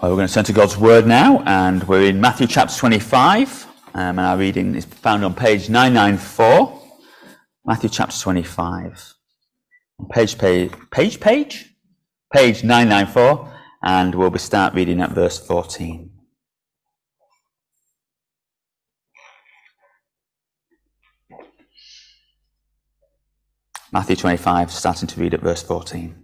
Well, we're going to turn to God's Word now, and we're in Matthew chapter 25, and our reading is found on page 994. Matthew chapter 25. Page 994, and we'll start reading at verse 14. Matthew 25, starting to read at verse 14.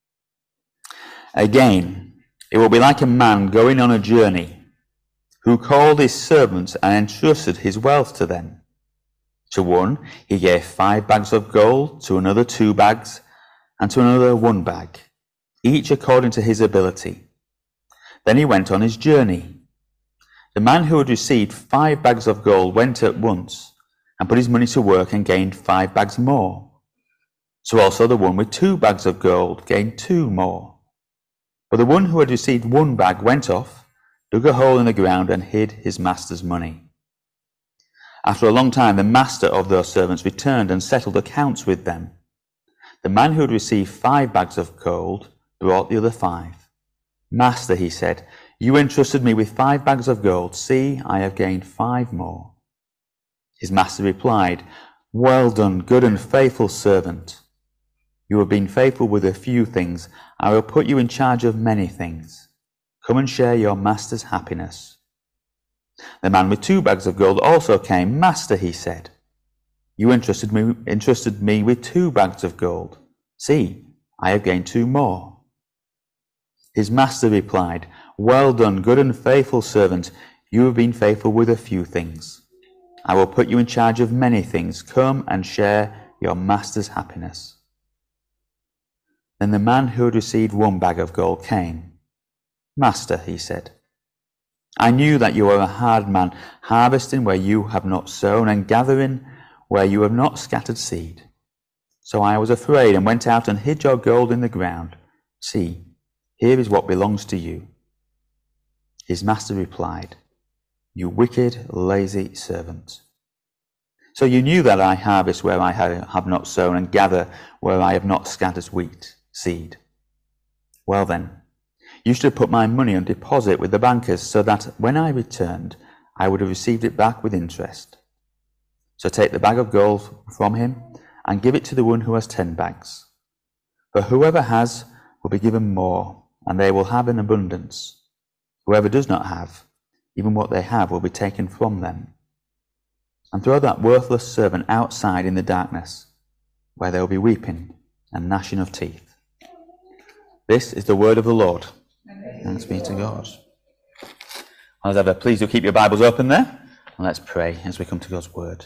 Again, it will be like a man going on a journey, who called his servants and entrusted his wealth to them. To one he gave 5 bags of gold, to another 2 bags, and to another 1 bag, each according to his ability. Then he went on his journey. The man who had received 5 bags of gold went at once, and put his money to work and gained 5 bags more. So also the one with 2 bags of gold gained 2 more. But the one who had received 1 bag went off, dug a hole in the ground, and hid his master's money. After a long time, the master of those servants returned and settled accounts with them. The man who had received 5 bags of gold brought the other 5. Master, he said, you entrusted me with 5 bags of gold. See, I have gained 5 more. His master replied, well done, good and faithful servant. You have been faithful with a few things. I will put you in charge of many things. Come and share your master's happiness. The man with 2 bags of gold also came. Master, he said, you entrusted me with 2 bags of gold. See, I have gained 2 more. His master replied, well done, good and faithful servant. You have been faithful with a few things. I will put you in charge of many things. Come and share your master's happiness. Then the man who had received 1 bag of gold came. Master, he said, I knew that you are a hard man, harvesting where you have not sown and gathering where you have not scattered seed. So I was afraid and went out and hid your gold in the ground. See, here is what belongs to you. His master replied, you wicked, lazy servant. So you knew that I harvest where I have not sown and gather where I have not scattered seed. Well then, you should have put my money on deposit with the bankers, so that when I returned, I would have received it back with interest. So take the bag of gold from him and give it to the one who has 10 bags. For whoever has will be given more, and they will have in abundance. Whoever does not have, even what they have will be taken from them. And throw that worthless servant outside in the darkness, where there will be weeping and gnashing of teeth. This is the word of the Lord. Thanks be to God. As ever, please do keep your Bibles open there, and let's pray as we come to God's word.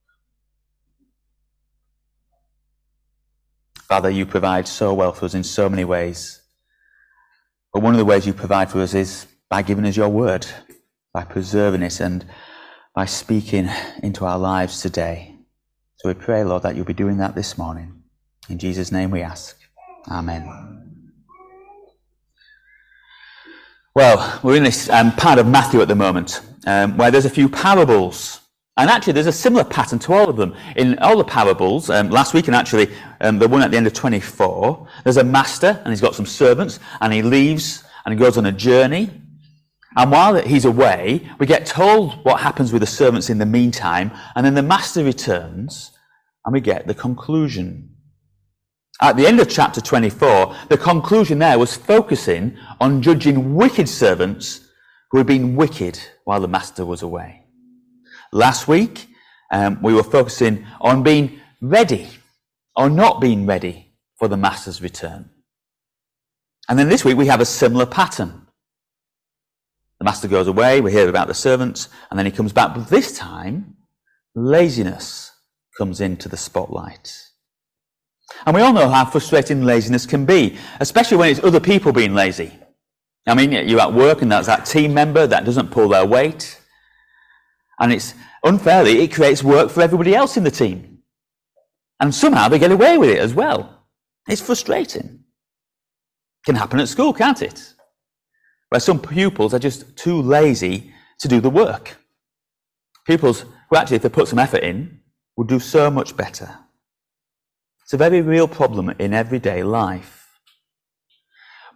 Father, you provide so well for us in so many ways. But one of the ways you provide for us is by giving us your word, by preserving it and by speaking into our lives today. So we pray, Lord, that you'll be doing that this morning. In Jesus' name we ask. Amen. Well, we're in this part of Matthew at the moment, where there's a few parables. And actually, there's a similar pattern to all of them. In all the parables, last week and actually the one at the end of 24, there's a master and he's got some servants and he leaves and he goes on a journey. And while he's away, we get told what happens with the servants in the meantime, and then the master returns and we get the conclusion. At the end of chapter 24, the conclusion there was focusing on judging wicked servants who had been wicked while the master was away. Last week, we were focusing on being ready or not being ready for the master's return. And then this week we have a similar pattern. The master goes away, we hear about the servants, and then he comes back. But this time, laziness comes into the spotlight. And we all know how frustrating laziness can be, especially when it's other people being lazy. I mean, you're at work and that's that team member that doesn't pull their weight. And it's unfairly, it creates work for everybody else in the team. And somehow they get away with it as well. It's frustrating. It can happen at school, can't it? Where some pupils are just too lazy to do the work. Pupils who actually, if they put some effort in, would do so much better. It's a very real problem in everyday life.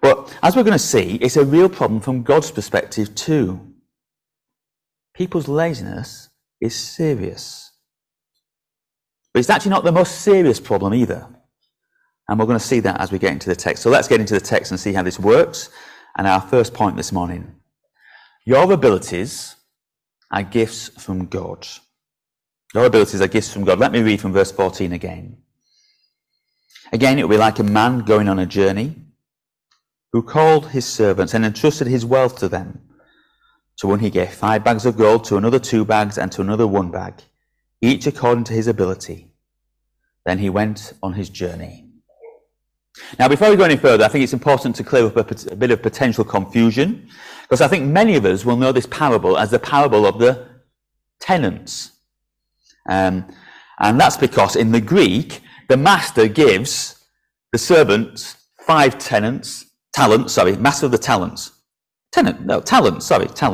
But as we're going to see, it's a real problem from God's perspective too. People's laziness is serious. But it's actually not the most serious problem either. And we're going to see that as we get into the text. So let's get into the text and see how this works. And our first point this morning. Your abilities are gifts from God. Your abilities are gifts from God. Let me read from verse 14 again. Again, it will be like a man going on a journey who called his servants and entrusted his wealth to them. To one he gave 5 bags of gold, to another 2 bags, and to another 1 bag, each according to his ability. Then he went on his journey. Now, before we go any further, I think it's important to clear up a bit of potential confusion, because I think many of us will know this parable as the parable of the tenants. And that's because in the Greek, the master gives the servants 5 talents, master of the talents. Talents.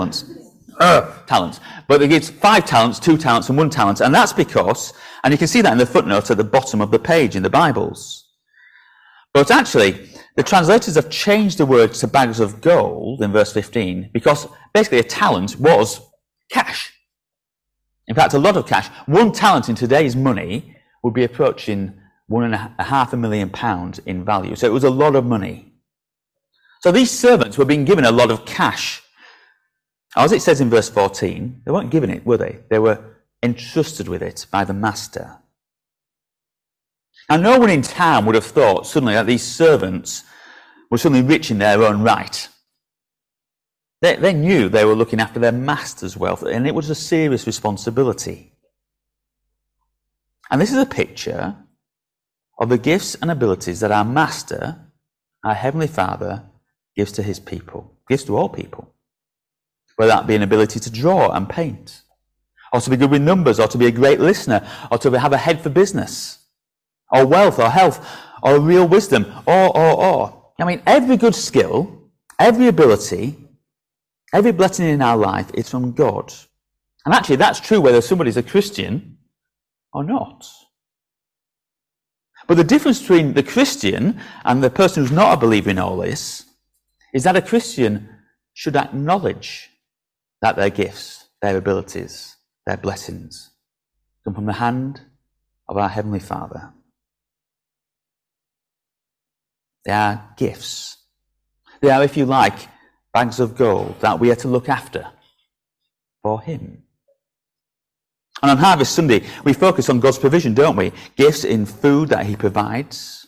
But it gives 5 talents, 2 talents, and 1 talent. And that's because, and you can see that in the footnote at the bottom of the page in the Bibles. But actually, the translators have changed the word to bags of gold in verse 15 because basically a talent was cash. In fact, a lot of cash. 1 talent in today's money would be approaching £1,500,000 in value. So it was a lot of money. So these servants were being given a lot of cash. As it says in verse 14, they weren't given it, were they? They were entrusted with it by the master. Now, no one in town would have thought suddenly that these servants were suddenly rich in their own right. They knew they were looking after their master's wealth, and it was a serious responsibility. And this is a picture of the gifts and abilities that our master, our Heavenly Father, gives to his people, gives to all people. Whether that be an ability to draw and paint, or to be good with numbers, or to be a great listener, or to have a head for business, or wealth, or health, or real wisdom, or. I mean, every good skill, every ability, every blessing in our life is from God. And actually, that's true whether somebody's a Christian or not. But the difference between the Christian and the person who's not a believer in all this is that a Christian should acknowledge that their gifts, their abilities, their blessings come from the hand of our Heavenly Father. They are gifts. They are, if you like, bags of gold that we are to look after for Him. And on Harvest Sunday, we focus on God's provision, don't we? Gifts in food that He provides.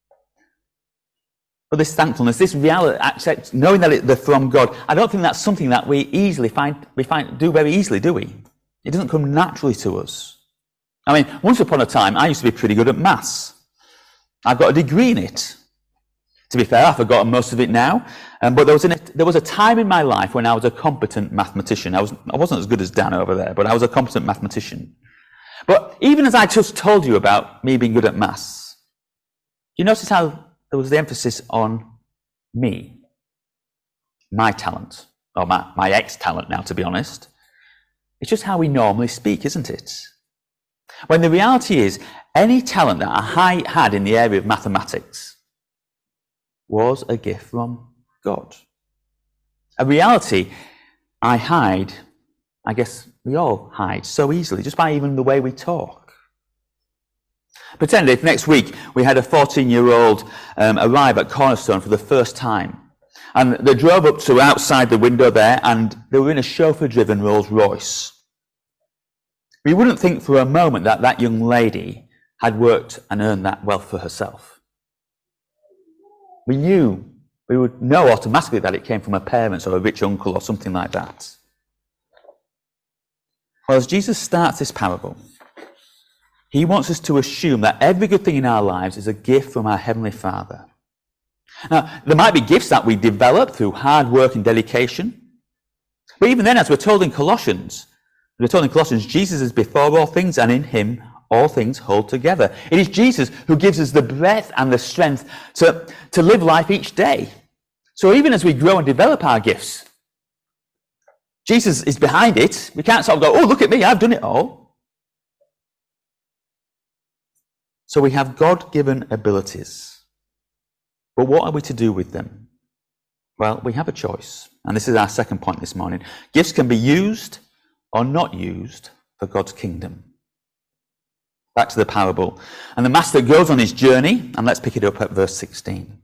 But this thankfulness, this reality, knowing that they're from God, I don't think that's something that we do very easily, do we? It doesn't come naturally to us. I mean, once upon a time, I used to be pretty good at maths. I've got a degree in it. To be fair, I've forgotten most of it now. But there was a time in my life when I was a competent mathematician. I wasn't as good as Dan over there, but I was a competent mathematician. But even as I just told you about me being good at maths, you notice how there was the emphasis on me, my talent, or my ex-talent now, to be honest. It's just how we normally speak, isn't it? When the reality is, any talent that I had in the area of mathematics was a gift from God. A reality I hide, I guess we all hide so easily, just by even the way we talk. Pretend if next week we had a 14-year-old arrive at Cornerstone for the first time, and they drove up to outside the window there, and they were in a chauffeur-driven Rolls Royce. We wouldn't think for a moment that that young lady had worked and earned that wealth for herself. We would know automatically that it came from her parents or a rich uncle or something like that. Well, as Jesus starts this parable, He wants us to assume that every good thing in our lives is a gift from our Heavenly Father. Now, there might be gifts that we develop through hard work and dedication. But even then, as we're told in Colossians, Jesus is before all things, and in Him all things hold together. It is Jesus who gives us the breath and the strength to live life each day. So even as we grow and develop our gifts, Jesus is behind it. We can't sort of go, oh, look at me, I've done it all. So we have God-given abilities. But what are we to do with them? Well, we have a choice. And this is our second point this morning. Gifts can be used or not used for God's kingdom. Back to the parable. And the master goes on his journey, and let's pick it up at verse 16.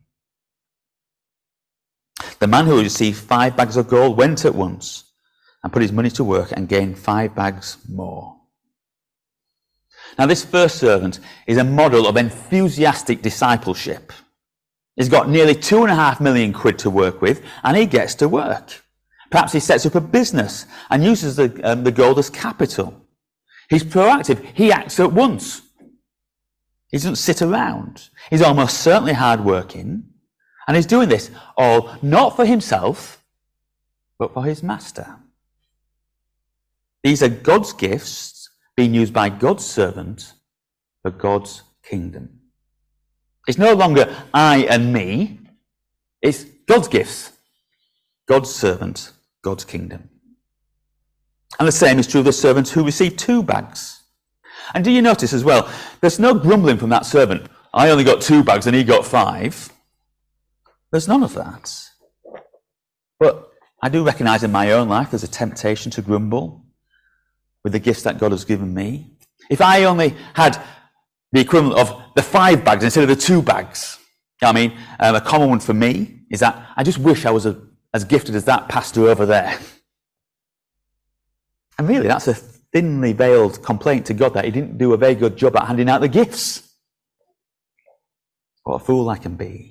The man who received 5 bags of gold went at once and put his money to work and gained 5 bags more. Now, this first servant is a model of enthusiastic discipleship. He's got nearly 2.5 million quid to work with, and he gets to work. Perhaps he sets up a business and uses the gold as capital. He's proactive. He acts at once. He doesn't sit around. He's almost certainly hardworking, and he's doing this all not for himself, but for his master. These are God's gifts being used by God's servant for God's kingdom. It's no longer I and me. It's God's gifts, God's servant, God's kingdom. And the same is true of the servant who received 2 bags. And do you notice as well, there's no grumbling from that servant. I only got 2 bags and he got 5. There's none of that. But I do recognize in my own life there's a temptation to grumble with the gifts that God has given me. If I only had the equivalent of the 5 bags instead of the 2 bags, I mean, a common one for me is that I just wish I was as gifted as that pastor over there. And really, that's a thinly veiled complaint to God that he didn't do a very good job at handing out the gifts. What a fool I can be.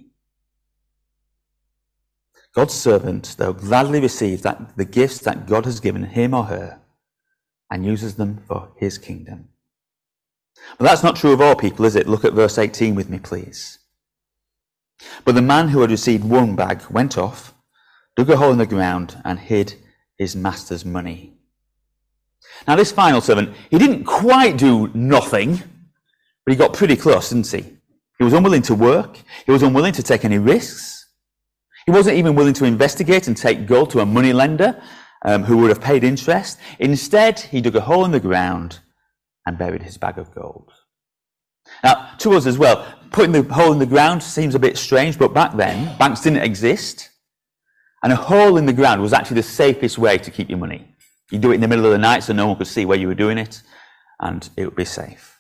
God's servant, though, gladly receives the gifts that God has given him or her and uses them for his kingdom. But that's not true of all people, is it? Look at verse 18 with me, please. But the man who had received 1 bag went off, dug a hole in the ground, and hid his master's money. Now, this final servant, he didn't quite do nothing, but he got pretty close, didn't he? He was unwilling to work. He was unwilling to take any risks. He wasn't even willing to investigate and take gold to a moneylender who would have paid interest. Instead, he dug a hole in the ground and buried his bag of gold. Now, to us as well, putting the hole in the ground seems a bit strange, but back then, banks didn't exist. And a hole in the ground was actually the safest way to keep your money. You do it in the middle of the night so no one could see where you were doing it, and it would be safe.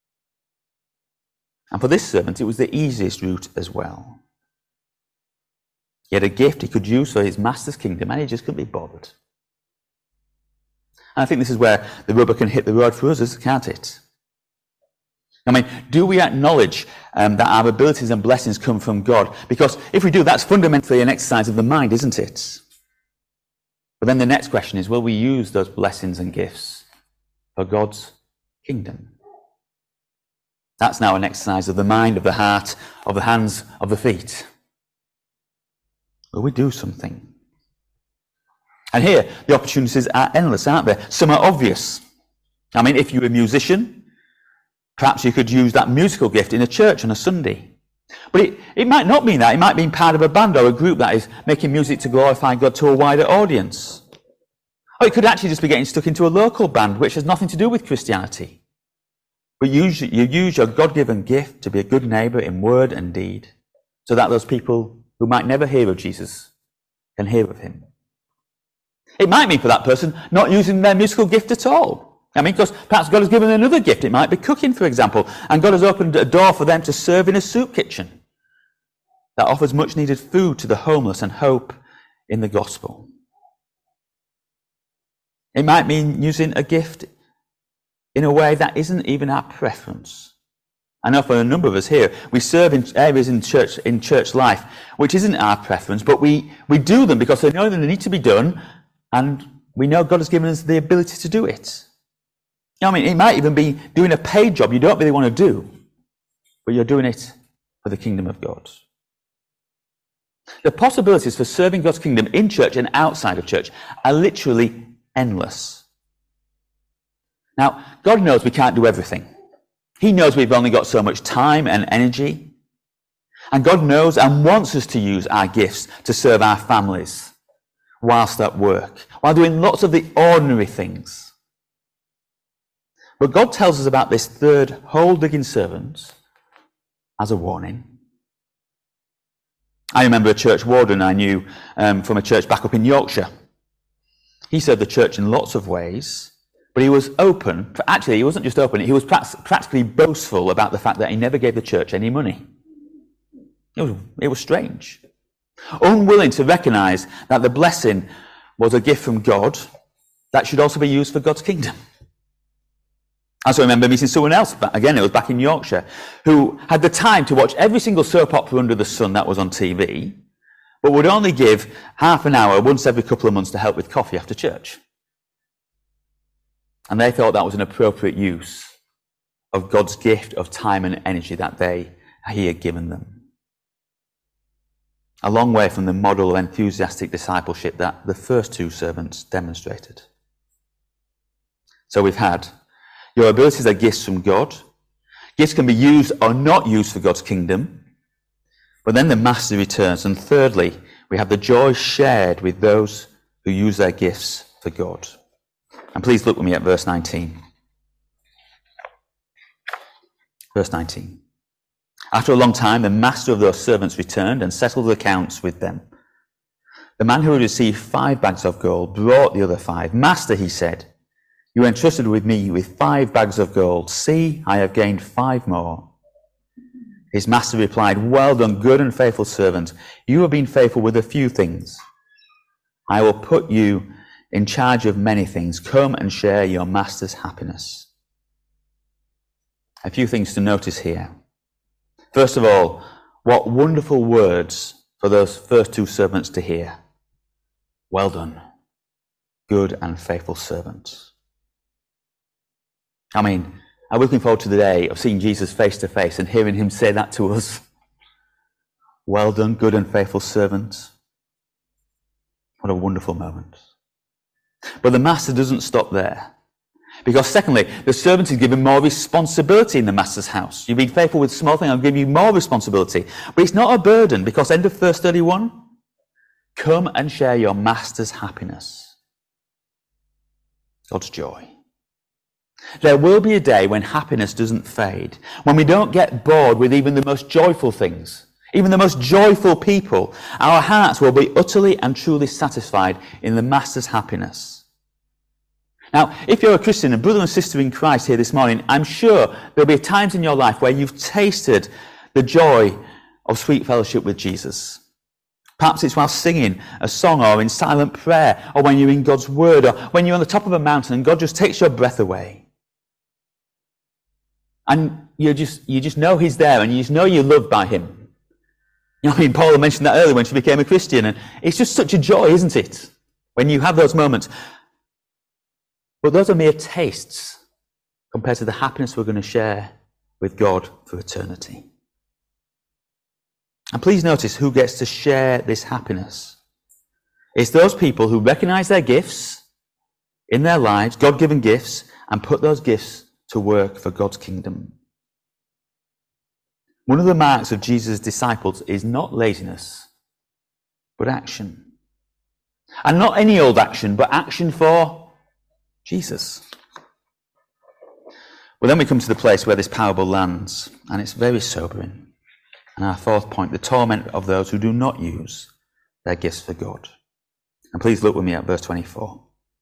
And for this servant, it was the easiest route as well. He had a gift he could use for his master's kingdom, and he just couldn't be bothered. And I think this is where the rubber can hit the road for us, can't it? I mean, do we acknowledge that our abilities and blessings come from God? Because if we do, that's fundamentally an exercise of the mind, isn't it? But then the next question is, will we use those blessings and gifts for God's kingdom? That's now an exercise of the mind, of the heart, of the hands, of the feet. Will we do something? And here, the opportunities are endless, aren't they? Some are obvious. I mean, if you're a musician, perhaps you could use that musical gift in a church on a Sunday. But it might not mean that. It might be part of a band or a group that is making music to glorify God to a wider audience. Or it could actually just be getting stuck into a local band, which has nothing to do with Christianity. But you use your God-given gift to be a good neighbour in word and deed, so that those people who might never hear of Jesus can hear of him. It might mean for that person not using their musical gift at all. I mean, because perhaps God has given them another gift. It might be cooking, for example, and God has opened a door for them to serve in a soup kitchen that offers much needed food to the homeless and hope in the gospel. It might mean using a gift in a way that isn't even our preference. I know for a number of us here, we serve in areas in church life which isn't our preference, but we do them because they know that they need to be done, and we know God has given us the ability to do it. I mean, it might even be doing a paid job you don't really want to do, but you're doing it for the kingdom of God. The possibilities for serving God's kingdom in church and outside of church are literally endless. Now, God knows we can't do everything. He knows we've only got so much time and energy. And God knows and wants us to use our gifts to serve our families whilst at work, while doing lots of the ordinary things. But God tells us about this third hole-digging servant as a warning. I remember a church warden I knew from a church back up in Yorkshire. He served the church in lots of ways, but he was open. Actually, he wasn't just open, he was practically boastful about the fact that he never gave the church any money. It was strange. Unwilling to recognise that the blessing was a gift from God that should also be used for God's kingdom. I also remember meeting someone else, again, it was back in Yorkshire, who had the time to watch every single soap opera under the sun that was on TV, but would only give half an hour once every couple of months to help with coffee after church. And they thought that was an appropriate use of God's gift of time and energy that he had given them. A long way from the model of enthusiastic discipleship that the first two servants demonstrated. So we've had, your abilities are gifts from God. Gifts can be used or not used for God's kingdom. But then the master returns. And thirdly, we have the joy shared with those who use their gifts for God. And please look with me at verse 19. Verse 19. After a long time, the master of those servants returned and settled accounts with them. The man who had received 5 bags of gold brought the other 5. Master, he said, you entrusted with me with 5 bags of gold. See, I have gained 5 more. His master replied, well done, good and faithful servant. You have been faithful with a few things. I will put you in charge of many things. Come and share your master's happiness. A few things to notice here. First of all, what wonderful words for those first 2 servants to hear. Well done, good and faithful servant. I mean, I'm looking forward to the day of seeing Jesus face to face and hearing him say that to us. Well done, good and faithful servant. What a wonderful moment. But the master doesn't stop there. Because secondly, the servant is given more responsibility in the master's house. You've been faithful with small things, I'll give you more responsibility. But it's not a burden, because end of verse 31, come and share your master's happiness. God's joy. There will be a day when happiness doesn't fade, when we don't get bored with even the most joyful things, even the most joyful people. Our hearts will be utterly and truly satisfied in the master's happiness. Now, if you're a Christian, a brother and sister in Christ here this morning, I'm sure there'll be times in your life where you've tasted the joy of sweet fellowship with Jesus. Perhaps it's while singing a song or in silent prayer, or when you're in God's word, or when you're on the top of a mountain and God just takes your breath away. And you just know he's there, and you just know you're loved by him. You know, I mean, Paula mentioned that earlier when she became a Christian, and it's just such a joy, isn't it? When you have those moments. But those are mere tastes compared to the happiness we're going to share with God for eternity. And please notice who gets to share this happiness. It's those people who recognize their gifts in their lives, God-given gifts, and put those gifts to work for God's kingdom. One of the marks of Jesus' disciples is not laziness, but action. And not any old action, but action for Jesus. Well, then we come to the place where this parable lands, and it's very sobering. And our fourth point, the torment of those who do not use their gifts for God. And please look with me at verse 24.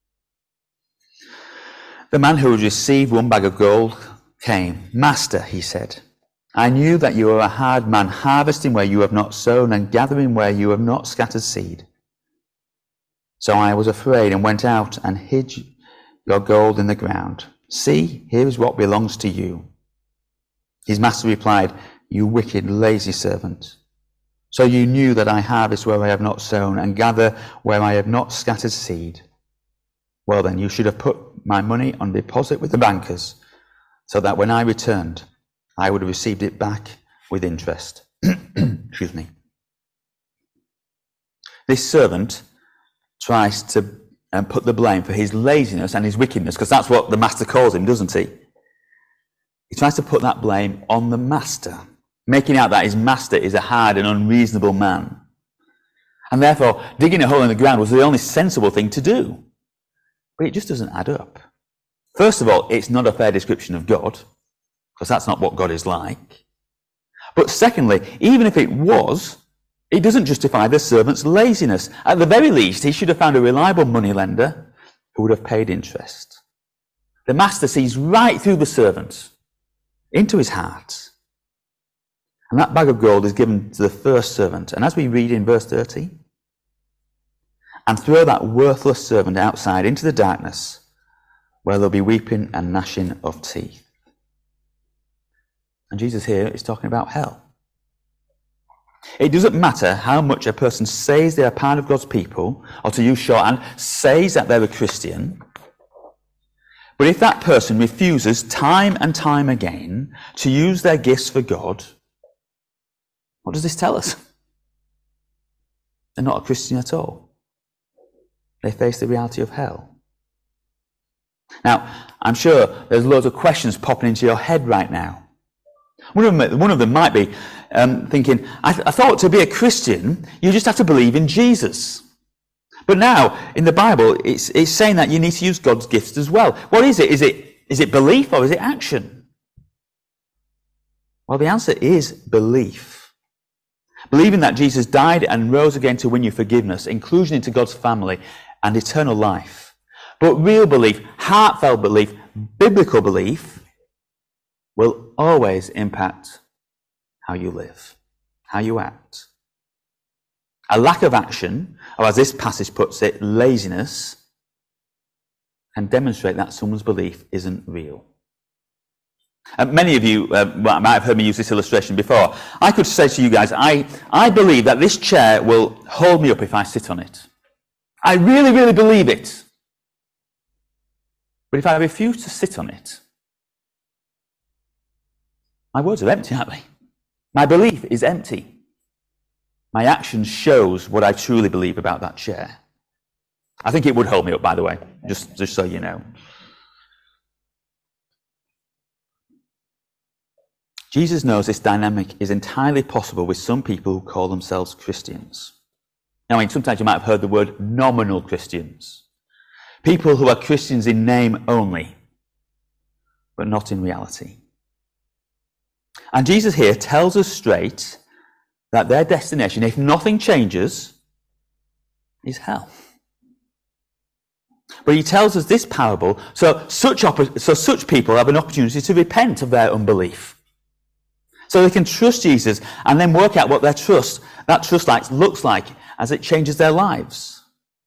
The man who had received 1 bag of gold came. Master, he said, I knew that you are a hard man, harvesting where you have not sown and gathering where you have not scattered seed. So I was afraid and went out and hid your gold in the ground. See, here is what belongs to you. His master replied, you wicked, lazy servant. So you knew that I harvest where I have not sown and gather where I have not scattered seed. Well then, you should have put my money on deposit with the bankers, so that when I returned, I would have received it back with interest. Excuse me. This servant tries to put the blame for his laziness and his wickedness, because that's what the master calls him, doesn't he? He tries to put that blame on the master, making out that his master is a hard and unreasonable man. And therefore, digging a hole in the ground was the only sensible thing to do. But it just doesn't add up. First of all, it's not a fair description of God, because that's not what God is like. But secondly, even if it was, It doesn't justify the servant's laziness. At the very least, he should have found a reliable moneylender who would have paid interest. The master sees right through the servant, into his heart. And that bag of gold is given to the first servant. And as we read in verse 30, and throw that worthless servant outside into the darkness, where there'll be weeping and gnashing of teeth. And Jesus here is talking about hell. It doesn't matter how much a person says they are part of God's people, or to use shorthand, says that they're a Christian, but if that person refuses time and time again to use their gifts for God, what does this tell us? They're not a Christian at all. They face the reality of hell. Now, I'm sure there's loads of questions popping into your head right now. One of them might be thinking, I thought to be a Christian, you just have to believe in Jesus. But now, in the Bible, it's saying that you need to use God's gifts as well. What is it? Is it belief or is it action? Well, the answer is belief. Believing that Jesus died and rose again to win you forgiveness, inclusion into God's family, and eternal life. But real belief, heartfelt belief, biblical belief, will always impact how you live, how you act. A lack of action, or as this passage puts it, laziness, can demonstrate that someone's belief isn't real. Many of you might have heard me use this illustration before. I could say to you guys, I believe that this chair will hold me up if I sit on it. I really, really believe it. But if I refuse to sit on it, my words are empty, aren't they? My belief is empty. My action shows what I truly believe about that chair. I think it would hold me up, by the way, just so you know. Jesus knows this dynamic is entirely possible with some people who call themselves Christians. Now, sometimes you might have heard the word nominal Christians. People who are Christians in name only, but not in reality. And Jesus here tells us straight that their destination, if nothing changes, is hell. But he tells us this parable, so such people have an opportunity to repent of their unbelief. So they can trust Jesus and then work out what that trust looks like as it changes their lives.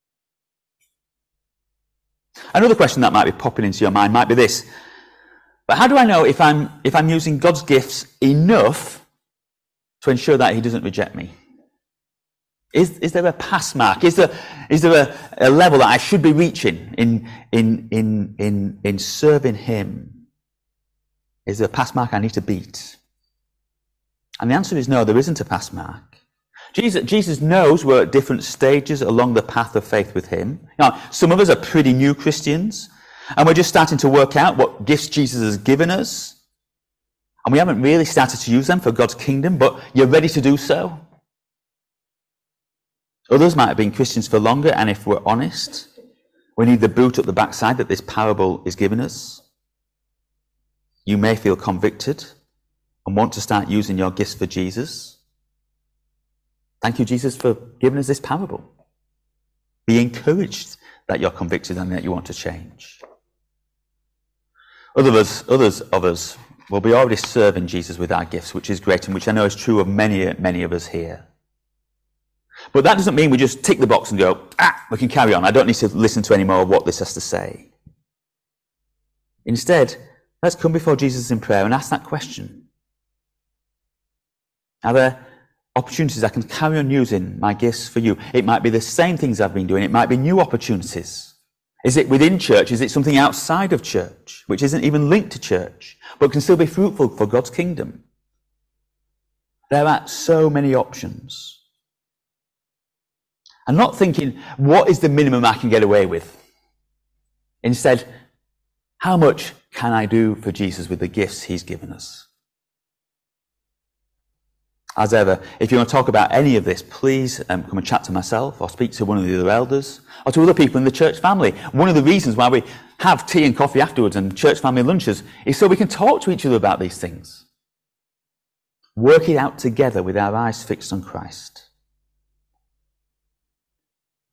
Another question that might be popping into your mind might be this: but how do I know if I'm using God's gifts enough to ensure that he doesn't reject me? Is there a pass mark? Is there a level that I should be reaching in serving him? Is there a pass mark I need to beat? And the answer is no, there isn't a pass mark. Jesus knows we're at different stages along the path of faith with him. Now, some of us are pretty new Christians, and we're just starting to work out what gifts Jesus has given us. And we haven't really started to use them for God's kingdom, but you're ready to do so. Others might have been Christians for longer, and if we're honest, we need the boot up the backside that this parable is giving us. You may feel convicted and want to start using your gifts for Jesus. Thank you, Jesus, for giving us this parable. Be encouraged that you're convicted and that you want to change. Others of us will be already serving Jesus with our gifts, which is great and which I know is true of many, many of us here. But that doesn't mean we just tick the box and go, we can carry on. I don't need to listen to any more of what this has to say. Instead, let's come before Jesus in prayer and ask that question. Are there opportunities I can carry on using my gifts for you? It might be the same things I've been doing. It might be new opportunities. Is it within church? Is it something outside of church, which isn't even linked to church, but can still be fruitful for God's kingdom? There are so many options. I'm not thinking, what is the minimum I can get away with? Instead, how much can I do for Jesus with the gifts he's given us? As ever, if you want to talk about any of this, please come and chat to myself or speak to one of the other elders or to other people in the church family. One of the reasons why we have tea and coffee afterwards and church family lunches is so we can talk to each other about these things. Work it out together with our eyes fixed on Christ.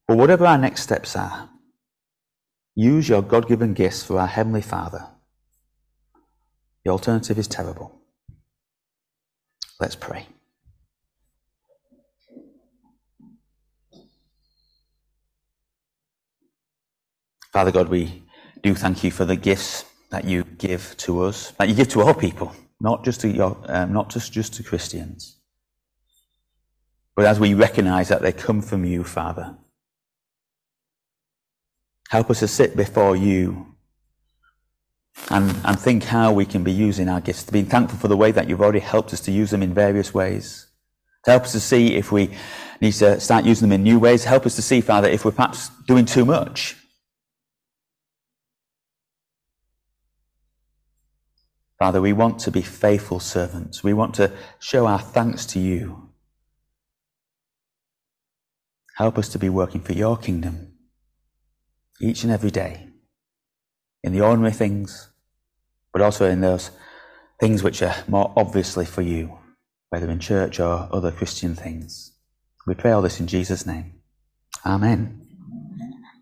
But whatever our next steps are, use your God-given gifts for our Heavenly Father. The alternative is terrible. Let's pray. Father God, we do thank you for the gifts that you give to us, that you give to all people, not just to Christians. But as we recognise that they come from you, Father, help us to sit before you and think how we can be using our gifts, to be thankful for the way that you've already helped us to use them in various ways. To help us to see if we need to start using them in new ways. Help us to see, Father, if we're perhaps doing too much. Father, we want to be faithful servants. We want to show our thanks to you. Help us to be working for your kingdom each and every day, in the ordinary things, but also in those things which are more obviously for you, whether in church or other Christian things. We pray all this in Jesus' name. Amen.